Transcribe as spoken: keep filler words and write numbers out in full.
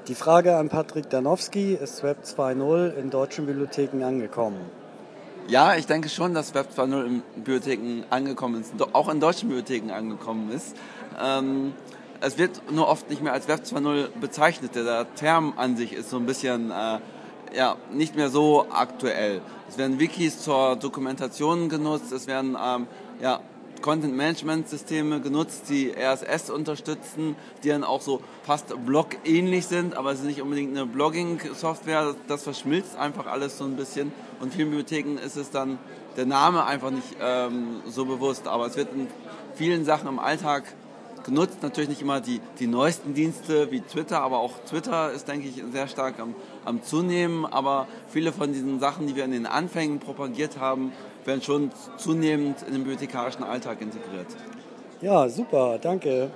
Die Frage an Patrick Danowski: Ist Web zwei Punkt null in deutschen Bibliotheken angekommen? Ja, ich denke schon, dass Web zwei Punkt null in Bibliotheken angekommen ist, auch in deutschen Bibliotheken angekommen ist. Ähm, es wird nur oft nicht mehr als Web zwei Punkt null bezeichnet. Der Term an sich ist so ein bisschen äh, ja, nicht mehr so aktuell. Es werden Wikis zur Dokumentation genutzt, es werden ähm, ja, Content-Management-Systeme genutzt, die R S S unterstützen, die dann auch so fast Blog-ähnlich sind, aber es ist nicht unbedingt eine Blogging-Software. Das verschmilzt einfach alles so ein bisschen. Und vielen Bibliotheken ist es dann der Name einfach nicht ähm, so bewusst. Aber es wird in vielen Sachen im Alltag genutzt. Natürlich nicht immer die, die neuesten Dienste wie Twitter, aber auch Twitter ist, denke ich, sehr stark am, am Zunehmen. Aber viele von diesen Sachen, die wir in den Anfängen propagiert haben, werden schon zunehmend in den bibliothekarischen Alltag integriert. Ja, super, danke.